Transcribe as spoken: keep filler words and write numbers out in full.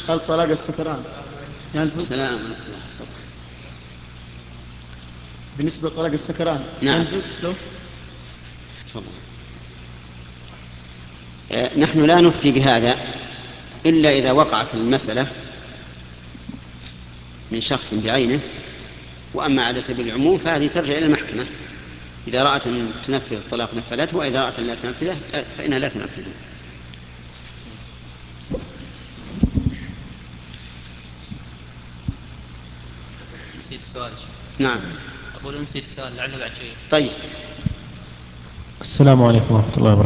هل طلاق السكران ينفذ؟ السلام ورحمة الله. بالنسبة لطلاق السكران نعم. ينفذ له؟ تفضل. آه، نحن لا نفتي بهذا إلا إذا وقعت المسألة من شخص بعينه، وأما على سبيل العموم فهذه ترجع إلى المحكمة، إذا رأت أن تنفذ الطلاق نفذته، وإذا رأت أن لا تنفذه فإنها لا تنفذه. نسيت السؤال. نعم. أقول نسيت السؤال لعله بعد شوي. طيب. السلام عليكم ورحمة الله وبركاته.